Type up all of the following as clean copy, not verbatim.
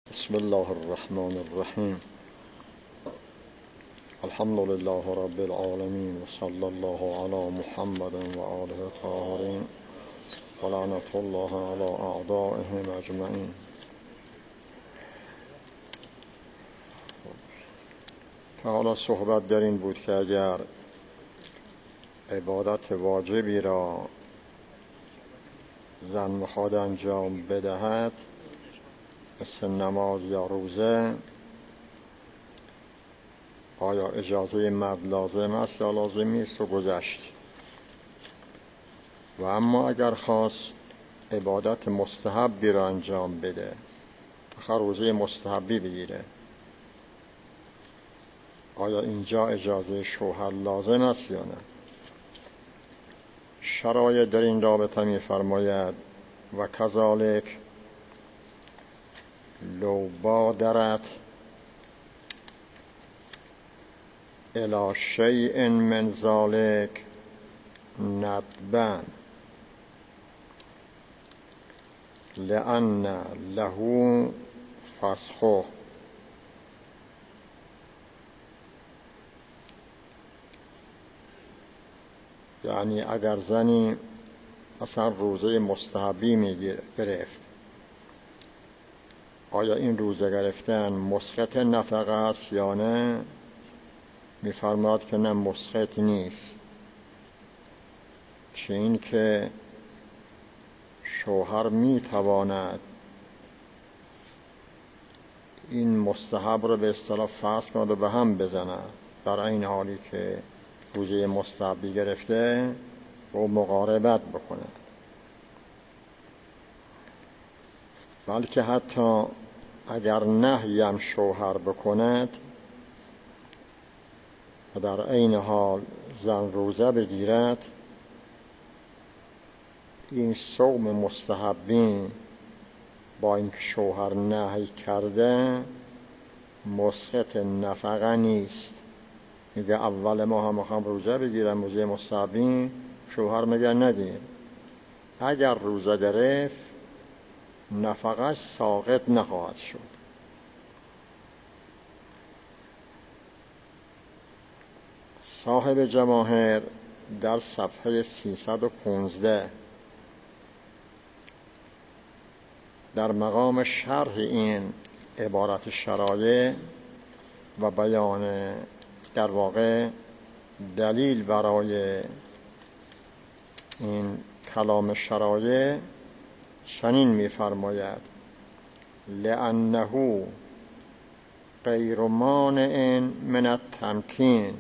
بسم الله الرحمن الرحیم. الحمد لله رب العالمین و صلی الله علی محمد و آله الطاهرین و لعنت الله علی اعدائهم اجمعین. تا حالا صحبت در این بود که اگر عبادت واجبی را زن میخواد انجام بدهد، مثل نماز یا روزه، آیا اجازه مرد لازم است یا لازم نیست و گذشت. و اما اگر خواست عبادت مستحبی را انجام بده، بخواد روزه مستحبی بگیره، آیا اینجا اجازه شوهر لازم است یا نه؟ شرایط در این رابطه می فرماید و کذالک لو بادرت الی شیء من ذلک ندبا لأن له فسخه. یعنی اگر زنی مثلا روزه مستحبی میگرفت، آیا این روزه گرفتن مسقط نفقه است یا نه؟ می‌فرماید که نه، مسقط نیست. چه این که شوهر میتواند این مستحب رو به اصطلاح فسخ کند و به هم بزند، در این حالی که روزه مستحبی گرفته و مقاربت بکند. بلکه حتی اگر نهی هم شوهر بکند و در عین حال زن روزه بگیرد، این صوم مستحبی با اینکه شوهر نهی کرده مسقط نفقه نیست. میگه اول ما هم میخوام روزه بگیرم، روزه مستحبی، شوهر میگه ندیر. اگر روزه گرفت نفقه ساقط نخواهد شد. صاحب جواهر در صفحه 315 در مقام شرح این عبارت شرایع و بیان در واقع دلیل برای این کلام شرایع چنین می‌فرماید: لأنه غیر مانع من التمکین.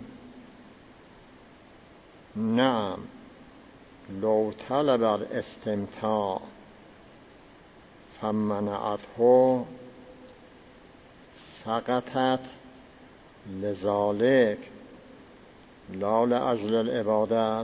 نعم لو طلب الاستمتاع فمنعته سقطت لذلك لا لأجل العبادت.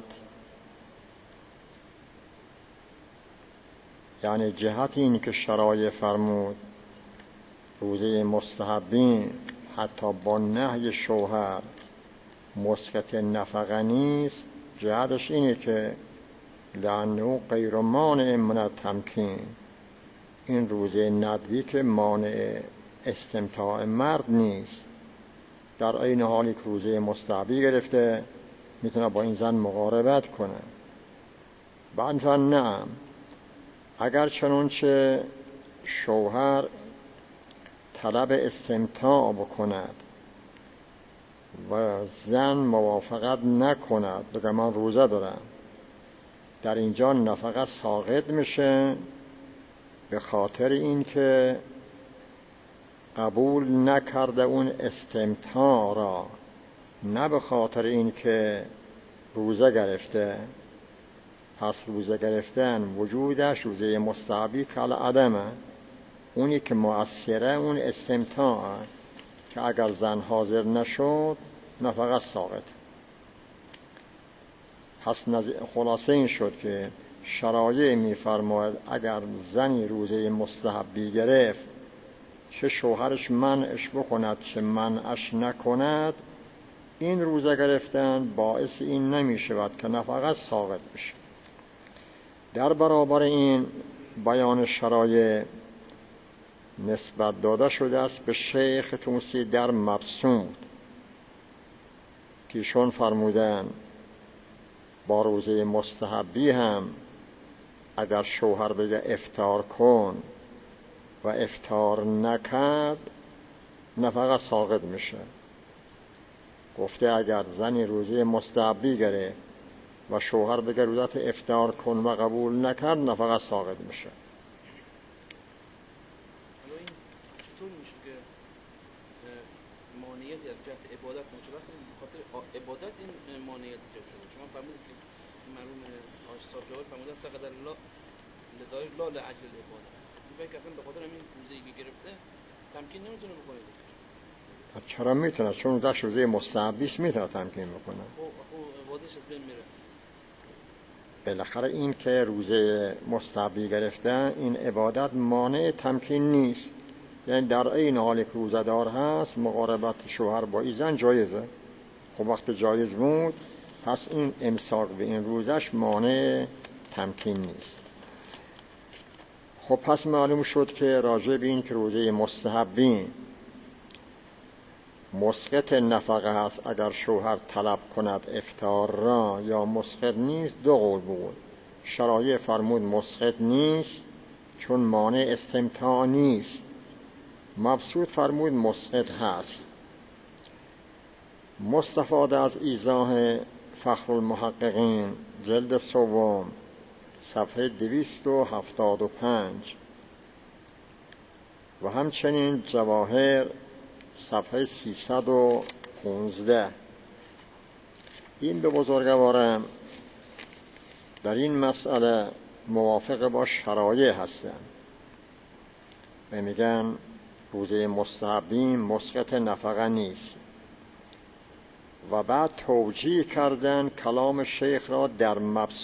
یعنی جهت این که شرایع فرمود روزه مستحبی حتی با نهی شوهر مسقط نفقه نیست، جهتش اینه که لأنه غیر مانع من التمکین، این روزه ندبی که مانع استمتاع مرد نیست، در این حالی که روزه مستحبی گرفته میتونه با این زن مقاربت کنه. بعد نعم، اگر چنانچه شوهر طلب استمتاع بکند و زن موافقت نکند، بگه من روزه دارم، در اینجا نفقه ساقط میشه، به خاطر این که قبول نکرده اون استمتاع را، نه به خاطر این که روزه گرفته. پس روزه گرفتن وجودش روزه مستحبی کل عدمه، اونی که مؤثره اون استمتاع که اگر زن حاضر نشد نفقه ساقط. پس خلاصه این شد که شرایع می‌فرماید اگر زنی روزه مستحبی گرفت، چه شوهرش منعش بکند چه منعش نکند، این روزه گرفتن باعث این نمی‌شود که نفقه ساقط بشه. در برابر این بیان شرایع نسبت داده شده است به شیخ توسی در مبسوط که ایشون فرمودن با روزه مستحبی هم اگر شوهر بگه افطار کن و افطار نکرد نفقه ساقط میشه. گفته اگر زنی روزه مستحبی گرفت و شوهر بگه روزت افطار کن و قبول نکرد نفقه ساقط میشه. حالا این چطور میشه که مانعیتی از جهت عبادت نشه؟ وقتی بخاطر عبادت این مانعیت ایجاد شده. شما فرمودید که مرحوم حاج صاحب جواد فرمودن سقط الله لدای لا لاجل العبادت. میگه که اصلا به خاطر همین روزه‌ای که گرفته تمکین نمیتونه بکنه. چرا میتونه؟ چون در روزه مستحبی است میتونه تمکین بکنه. خب عبادتش از بین میره. بالاخره این که روزه مستحبی گرفته این عبادت مانع تمکین نیست. یعنی در این حالی که روزه‌دار هست مقاربت شوهر با این زن جایزه. خب وقت جایز بود پس این امساک به این روزش مانع تمکین نیست. خب پس معلوم شد که راجع به این که روزه مستحبی مسقط نفقه است اگر شوهر طلب کند افطار را یا مسقط نیست دو قول بود. شرایع فرمود مسقط نیست چون مانع استمتاع نیست. مبسوط فرمود مسقط هست. مستفاده از ایضاح فخر المحققین جلد سوم صفحه 275 و همچنین جواهر صفحه 315 این دو بزرگوارم در این مسئله موافق با شرایع هستند و میگن روزه مستحبی مسقط نفقه نیست و بعد توجیه کردن کلام شیخ را در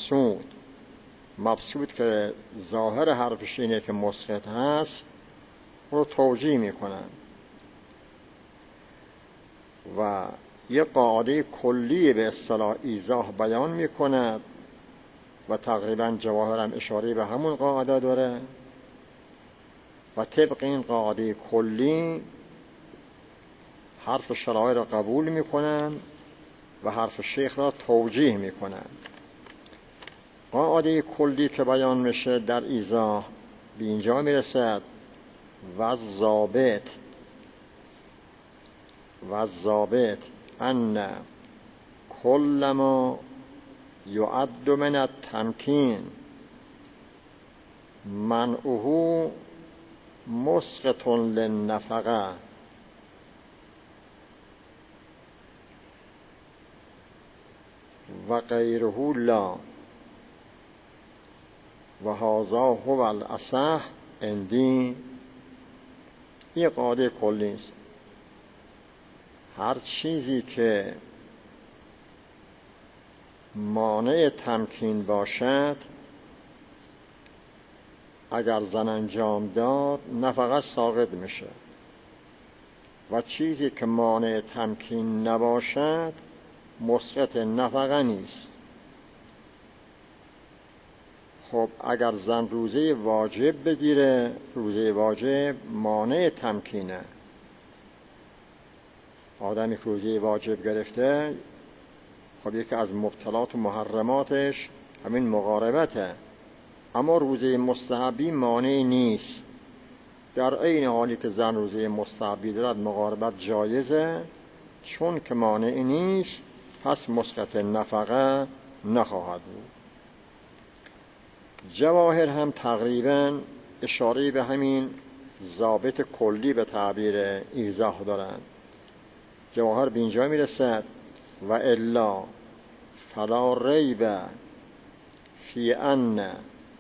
مبسوط که ظاهر حرفش اینه که مسقط هست رو توجیه میکنن و یه قاعده کلی به اصطلاح ایضاح بیان میکند و تقریبا جواهر هم اشاره به همون قاعده داره و طبق این قاعده کلی حرف شرایع را قبول میکنن و حرف شیخ را توجیه میکنن. قاعده کلی که بیان میشه در ایضاح به اینجا میرسد و الضابط ان کل ما یعد من التمکین منعه مسقط للنفقه و غیره لا و هذا هو الاصح عندی. این قاعده کلی است. هر چیزی که مانع تمکین باشد اگر زن انجام داد نفقه ساقط میشه و چیزی که مانع تمکین نباشد مسقط نفقه نیست. خب اگر زن روزه واجب بگیره روزه واجب مانع تمکینه. آدمی که روزه واجب گرفته خب یکی از مبطلات و محرماتش همین مقاربته، اما روزه مستحبی مانع نیست. در این حالی که زن روزه مستحبی دارد مقاربت جایزه، چون که مانع نیست پس مسقط نفقه نخواهد بود. جواهر هم تقریبا اشاره به همین ضابط کلی به تعبیر ایضاح دارند. جواهر به اینجا میرسد و الا فلا ریب فی ان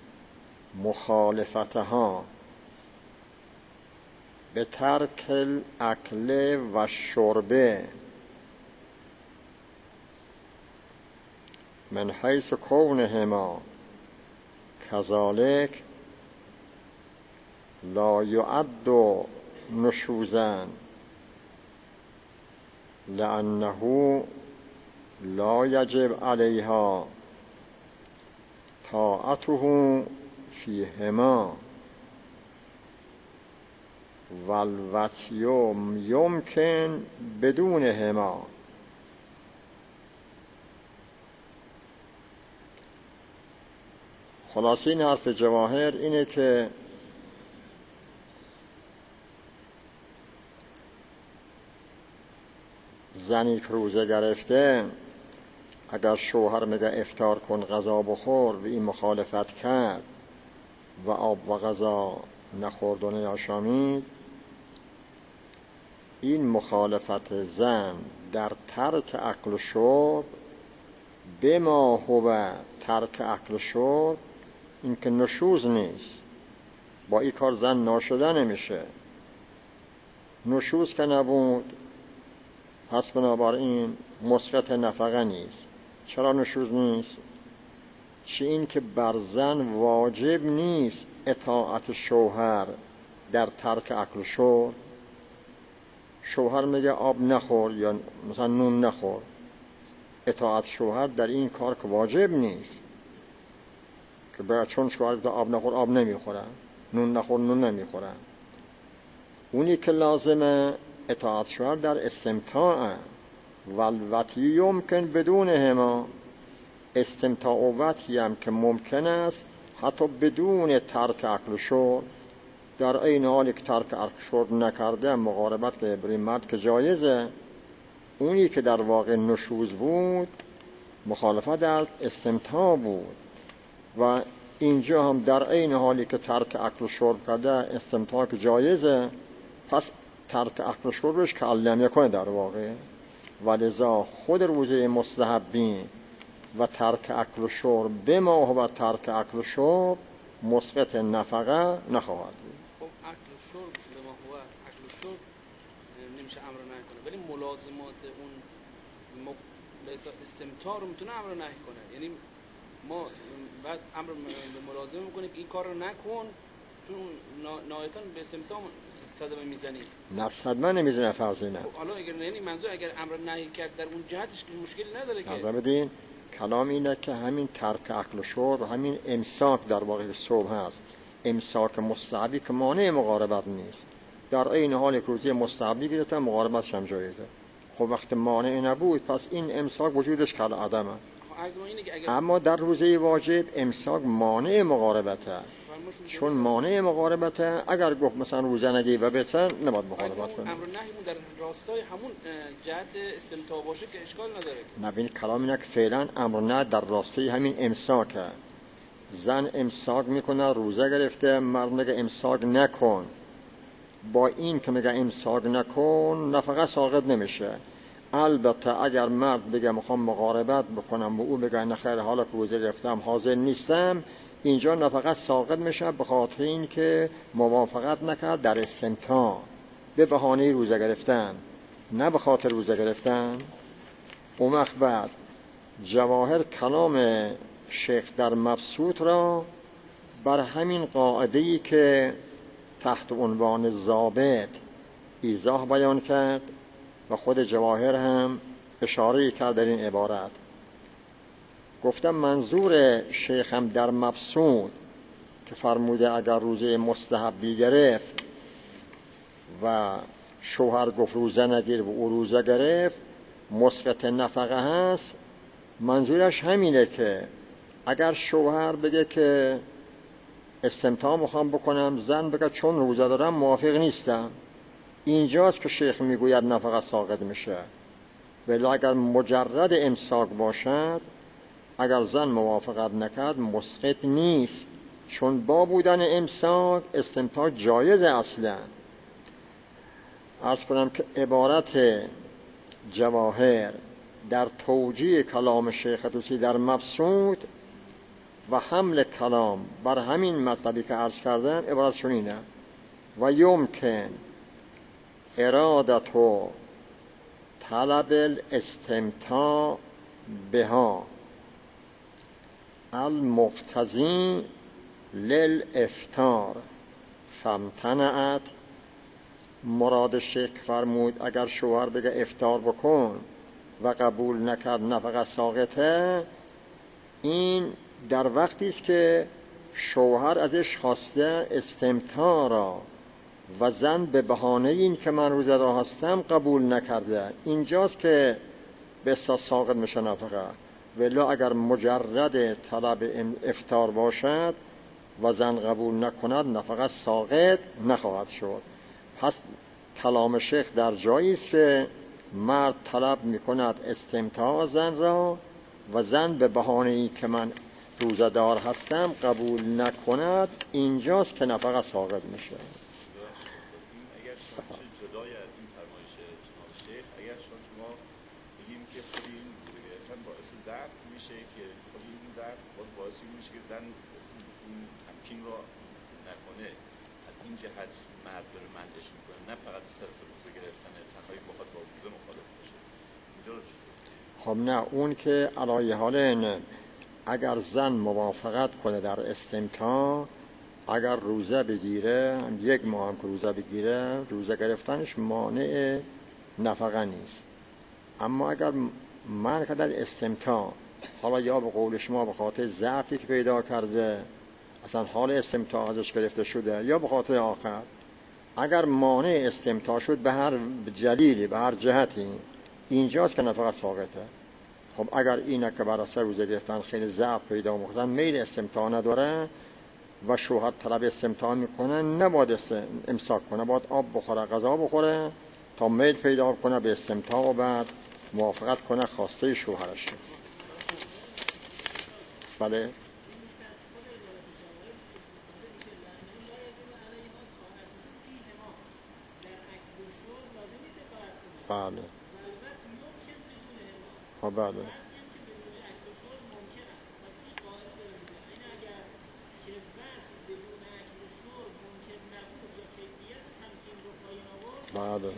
مخالفتها به ترک الاکل و شرب من حیث کونهما کذالک لا یعد نشوزا لأنه لا یجب علیها طاعته فیهما. والوطی یمکن بدون هما. خلاصه این حرف جواهر اینه که زنی که روزه گرفته اگر شوهر میگه افطار کن غذا بخور و این مخالفت کرد و آب و غذا نخورد و نیاشامید، این مخالفت زن در ترک اکل و شرب به ما هو ترک اکل و شرب، این که نشوز نیست. با این کار زن ناشده نمیشه. نشوز که نبود پس بنابراین مسقط نفقه نیست. چرا نشوز نیست؟ چه این که بر زن واجب نیست اطاعت شوهر در ترک اکل و شرب. شوهر میگه آب نخور یا مثلا نون نخور، اطاعت شوهر در این کار که واجب نیست، که باید چون شوهر گفته آب نخور آب نمیخورن، نون نخور نون نمیخورن. اونی که لازمه اطاعت شوهر در استمتاع. والوطی یمکن بدون هما. استمتاع و وطی هم که ممکن است حتی بدون ترک اکل و شرب. در این حالی که ترک اکل و شرب نکرده مقاربت که برای مرد که جایزه. اونی که در واقع نشوز بود مخالفت در استمتاع بود و اینجا هم در این حالی که ترک اکل و شرب کرده استمتاع که جایزه، پس ترک اکل و شربش که علم یکنه در واقع. ولذا خود روزه مستحبی و ترک اکل و شرب به ما و ترک اکل و شرب مسقط نفقه نخواهد بود. خب اکل و شرب به ما هو اکل و شرب نمیشه امر نهی کنه، ولی ملازمات اون استمتاع رو میتونه امر نهی کنه. یعنی ما بعد امر به ملازم میکنه که این کار رو نکن، چون نهایتاً به استمتاع صدمه میزنی. نفس حتما نمیزنه فرضی نه. حالا اگر یعنی منظور اگر امر نهی کرد در اون جهتش که مشکلی نداره که نظر بدین کلام اینه که همین ترک اکل و شرب، همین امساک در واقع صبح هست، امساک مستحبی که مانع مقاربت نیست. در این حال یک روزی مستحبی گرفته مقاربتش هم جایزه. خب وقت مانع نبود پس این امساک وجودش کل عدمه. اما در روزه واجب امساک مانع مقاربته. چون مانع مقاربته اگر گفت مثلا روزه نگی و بهتر نباید مقاربت کنه. امر نهی در راستای همون جهت استمتاع باشه که اشکال نداره. نبین کلام اینه که فعلا امر نه در راستای همین امساکه. زن امساک میکنه روزه گرفته، مرد میگه امساک نکن. با این که میگه امساک نکن نفقه ساقط نمیشه. البته اگر مرد بگه میخوام مقاربت بکنم و او بگه نخیر حالا که روزه گرفتم حاضر نیستم، اینجا نفقه ساقط میشه به خاطر این که موافقت نکرد در استمتاع به بهانه روزه گرفتن، نه به خاطر روزه گرفتن. اون وقت بعد جواهر کلام شیخ در مبسوط را بر همین قاعده‌ای که تحت عنوان ضابط ایضاح بیان کرد و خود جواهر هم اشاره کرد در این عبارت. گفتم منظور شیخ هم در مبسوط که فرموده اگر روزه مستحبی گرفت و شوهر گفت روزه نگیر و او روزه گرفت مسقط نفقه هست، منظورش همینه که اگر شوهر بگه که استمتاع میخوام بکنم، زن بگه چون روزه دارم موافق نیستم، اینجاست که شیخ میگوید نفقه ساقط میشه. ولی اگر مجرد امساک باشد، اگر زن موافقت نکرد مسقط نیست، چون با بودن امساک استمتاع جایز اصلا. عرض کنم که عبارت جواهر در توجیه کلام شیخ طوسی در مبسوط و حمل کلام بر همین مطلبی که عرض کردم عبارتشون اینه: و یمکن ارادت و طلب الاستمتاع بها المقتضی للافطار فامتنعت. مراد شیخ فرمود اگر شوهر بگه افطار بکن و قبول نکرد نفقه ساقطه، این در وقتی است که شوهر ازش خواسته استمتاع را و زن به بهانه این که من روزه دار هستم قبول نکرده. اینجاست که به ساقط میشه نفقه. ولی اگر مجرد طلب افطار باشد و زن قبول نکند نفقه ساقط نخواهد شد. پس کلام شیخ در جایی است که مرد طلب میکند استمتاع زن را و زن به بهانه ای که من روزه دار هستم قبول نکند، اینجاست که نفقه ساقط میشه. اگر جدای از این فرمایش جناب شیخ، اگر شما بگیم که خود این روزه گرفتن باعث ضعف میشه که خود این ضعف باعث میشه که زن این تمکین را نکنه، از این جهت مرد داره منعش میکنه، نه فقط صرف روزه گرفتن تنهایی بخواد با روزه مخالف باشه. اینجا رو خب نه، اون که علایه حال اگر زن موافقت کنه در استمتاع، اگر روزه بگیره، 1 ماه هم که روزه بگیره، روزه گرفتنش مانع نفقه نیست. اما اگر من که در استمتاع، حالا یا به قول شما به خاطر ضعفی که پیدا کرده اصلا حال استمتاع ازش گرفته شده، یا به خاطر آخر، اگر مانع استمتاع شد به هر جلیلی، به هر جهتی، اینجاست که نفقه ساقطه. خب اگر اینه که برای سر روزه گرفتن خیلی ضعف پیدا میکنن، میل استمتاع نداره و شوهر طلب استمتاع میکنه، نباید امساک کنه، باید آب بخوره، غذا بخوره تا میل پیدا کنه به استمتاع و بعد موافقت کنه خواسته شوهرش. بله بله بله بله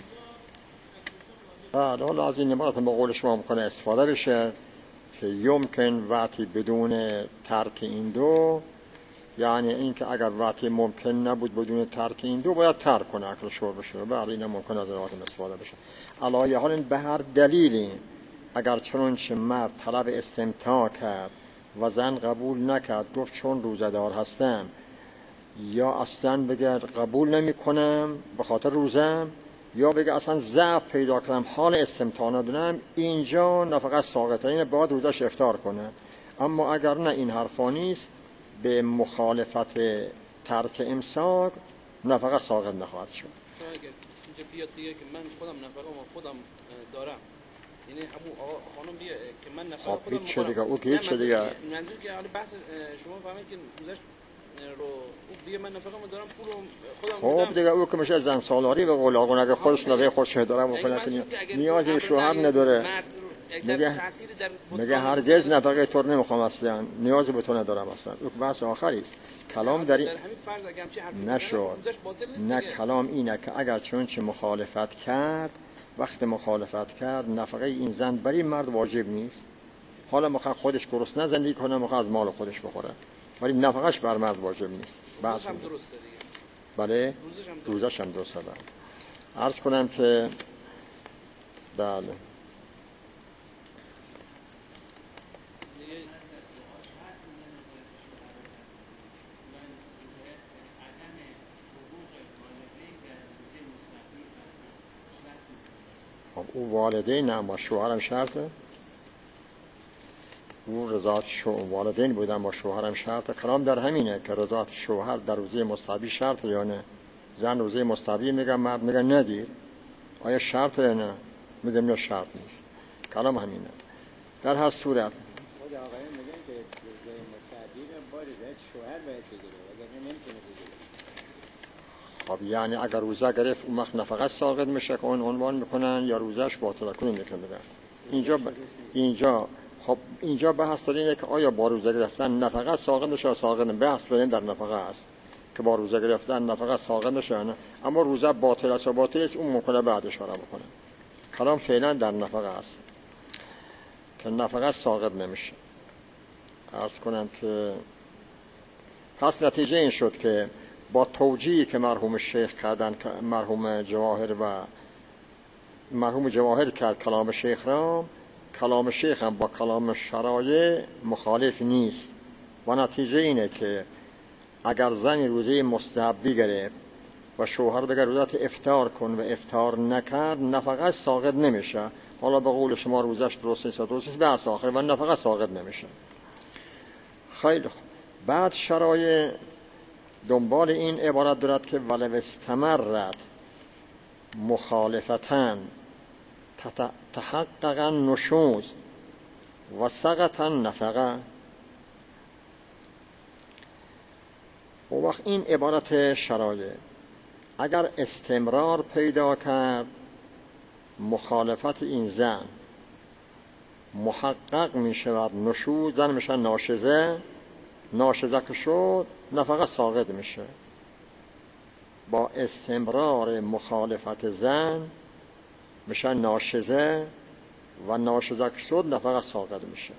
بله. حالا از این نمات به قول شما میکنه استفاده بشه که یمکن وقتی بدون ترک این دو، یعنی این که اگر وقتی ممکن نبود بدون ترک این دو باید ترک کنه اکل شربش رو، برای این ممکن از روات استفاده بشه. علایه حال به هر دلیلی اگر چنانچه مرد طلب استمتاع کرد و زن قبول نکرد، گفت چون روزه دار هستم، یا اصلا بگه قبول نمی کنم به خاطر روزم، یا بگه اصلا ضعف پیدا کردم حال استمتاع ندارم، اینجا نفقه ساقطه، این باید روزش افطار کنه. اما اگر نه این حرفا نیست، به مخالفت ترک امساک نفقه ساقط نخواهد شد. اینجا بیاد دیگه که من خودم نفقه ما خودم دارم، یعنی همون آقا خانم بیاد که من نفقه خودم هیچ چه دیگه، او که هیچ چه دیگه، منظور که حالا بحث شما فهمید که روزش رو بیا من نفقه ما دارم پول خودم خب دیگه او که میشه زن سالاری به قول آقا، اگه خودش نفقه خودش داره میکنه، نیازی به شوهر نداره، میگه هرگز نفقه تو نمیخوام اصلا، نیازی به تو ندارم اصلا. او بحث آخری است. کلام در این نشد. نه، کلام اینه که اگر چونچه مخالفت کرد، وقت مخالفت کرد نفقه این زن برای مرد واجب نیست. حالا میخواد خودش گرسنه زندگی کنه، میخواد از مال خودش بخوره، ولی نفقهش بر مرد واجب نیست. بحث هم درسته دیگه. بله، روزش هم درسته. عرض کنم که بله او والدین نه، اما شوهرم شرطه. او رضایت والدین بود اما شوهرم شرطه. کلام در همینه که رضایت شوهر در روزه مستحبی شرطه یا نه. زن روزه مستحبی میگه، مرد میگه ندیر، آیا شرطه یا نه؟ میگه نه شرط نیست. کلام همینه. در هر صورت خود آقایان میگن که روزه مستحبی رو با رضایت شوهر باید بگیره، وگرنه نمیتونه بگیره. خب یعنی اگر روزه گرفت اون وقت نفقه ساقط میشه که اون عنوان میکنن یا روزش باطل کنه میکنه. اینجا بحث در اینه که آیا با روزه گرفتن نفقه ساقط میشه یا ساقط نمیشه. بحث در نفقه است که با روزه گرفتن نفقه ساقط میشه نه، اما روزه باطل است و باطل است اون ممکنه بعد اشاره بکنه. کلام فعلا در نفقه است که نفقه ساقط نمیشه. عرض کنم که پس نتیجه این شد که با توجیهی که مرحوم شیخ کردن، مرحوم جواهر کرد کلام شیخ را، کلام شیخ هم با کلام شرایع مخالف نیست و نتیجه اینه که اگر زن روزه مستحبی گرفت و شوهر بگه روزت افطار کن و افطار نکرد، نفقه ساقط نمیشه. حالا به قول شما روزش درست نیست درست نیست، بحث آخر، و نفقه ساقط نمیشه. خیلی خوب. بعد شرایع دنبال این عبارت دارد که ولو استمرت مخالفتن تحقق النشوز و سقط النفقه. و وقت این عبارت شرایع اگر استمرار پیدا کرد مخالفت این زن محقق می شود، نشوز زن میشه ناشزه، ناشزه که شد نفقه ساقط میشه. با استمرار مخالفت زن میشه ناشزه و ناشزه که شد نفقه ساقط میشه.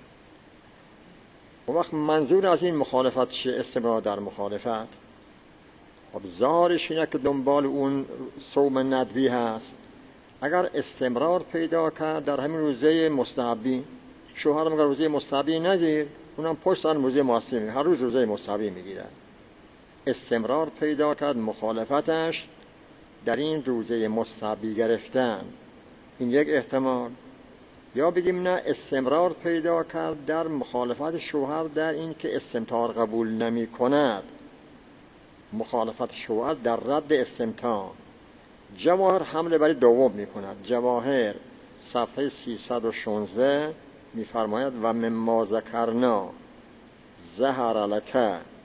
و وقت منظور از این مخالفت چیه؟ استمرار در مخالفت. خب ظاهرش اینه که دنبال اون صوم ندبی هست. اگر استمرار پیدا کرد در همین روزه مستحبی، شوهر مگر روزه مستحبی نگیر، اونم پشت سر روزه مستحبی میگیر، هر روز روزه مستحبی میگیره. استمرار پیدا کرد مخالفتش در این روزه مستحبی گرفتن، این یک احتمال. یا بگیم نه، استمرار پیدا کرد در مخالفت شوهر در این که استمتاع قبول نمی کند، مخالفت شوهر در رد استمتاع. جواهر حمله برای دوم می کند. جواهر صفحه 316 می فرماید و مما ذکرنا ظهر لک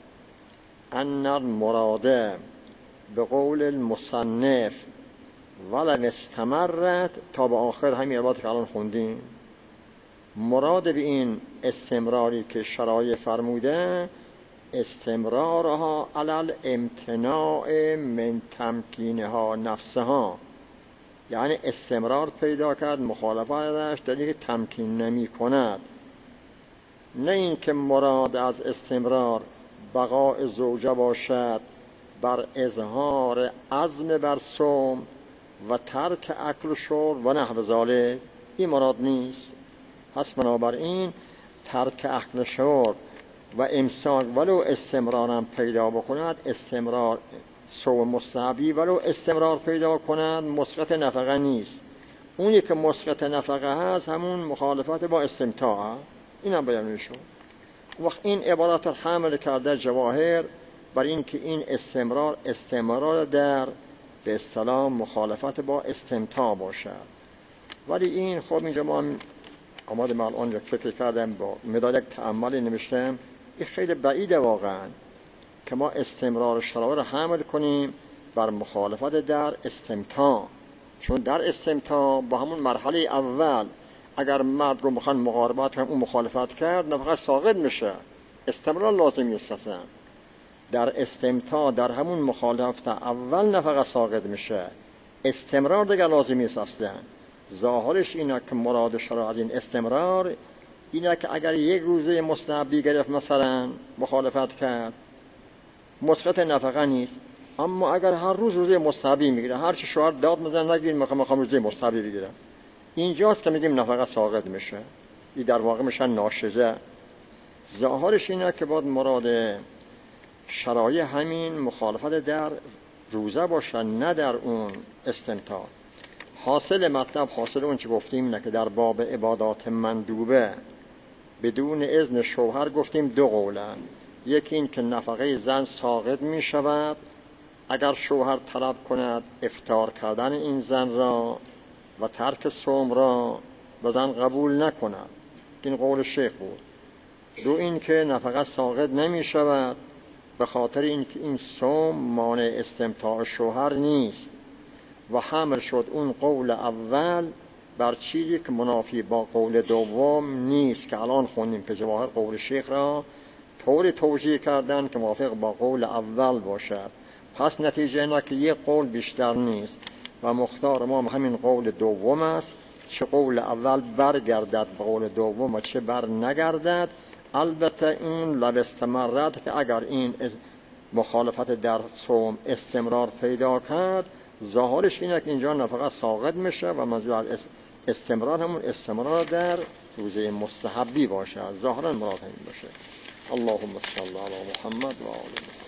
ان المراد به قول المصنف ولو استمرت، تا به آخر همین عبارت که الان خوندیم. مراد به این استمراری که شرایع فرموده استمرارها علی امتناع من تمکینها نفسها، یعنی استمرار پیدا کرد مخالفتش در اینکه تمکین نمی کند. نه این که مراد از استمرار بقاء زوجه باشد بر اظهار عزم بر صوم و ترک اکل و شرب و نحو ذالک، این مراد نیست. پس بنابراین ترک اکل و شرب و امساک ولو استمرارم پیدا بکند، استمرار صوم مستحبی ولو استمرار پیدا کند مسقط نفقه نیست. اونی که مسقط نفقه هست همون مخالفت با استمتاع، این هم بیان میشه. وقت این عبارت رو حمل کرده جواهر بر این که این استمرار در به اصطلاح مخالفت با استمتاع باشد. ولی این خب اینجا ما آمدم الان یک فکر کردم، با مداد یک تأملی نوشتم، این خیلی بعیده واقعا که ما استمرار شرایع رو حمل کنیم بر مخالفت در استمتاع. چون در استمتاع با همون مرحله اول اگر مرد رو میخوان مقاربت کنن اون مخالفت کرد نفقه ساقط میشه، استمرار لازم نیست اصلا. در استمتاع در همون مخالفت اول نفقه ساقط میشه، استمرار دیگه لازم نیست اصلا. ظاهرش اینه که مراد شرع از این استمرار اینه که اگر یک روزه مستحبی گرفت مثلا مخالفت کرد مسقط نفقه نیست، اما اگر هر روز روزه مستحبی میگیره، هر چی شوهر داد میزنه نگیر میخوام روزه مستحبی بگیره، اینجاست که میگیم نفقه ساقط میشه. این در واقع میشه ناشزه. ظاهرش اینه که باید مراد شرایع همین مخالفت در روزه باشه، نه در اون استمتاع. حاصل مطلب، حاصل اون چه گفتیم اینه که در باب عبادات مندوبه بدون اذن شوهر گفتیم دو قولن. یکی این که نفقه زن ساقط می شود اگر شوهر طلب کند افطار کردن این زن را و ترک صوم را و زن قبول نکند، این قول شیخ بود. دو این که نفقه ساقط نمی شود به خاطر اینکه این صوم مانع استمتاع شوهر نیست و حمل شد اون قول اول بر چیزی که منافی با قول دوم نیست که الان خوندیم که جواهر قول شیخ را طوری توجیه کردن که موافق با قول اول باشد. پس نتیجه اینه که یک قول بیشتر نیست و مختار ما همین قول دوم است، چه قول اول برگردد به قول دوم و چه بر نگردد. البته این لو استمرت که اگر این مخالفت در صوم استمرار پیدا کرد ظاهرش اینه که اینجا نفقه ساقط میشه و منظور از استمرار همون استمرار در روزه مستحبی باشه، ظاهرا مراد همین باشه. اللهم صل علی محمد و آل محمد.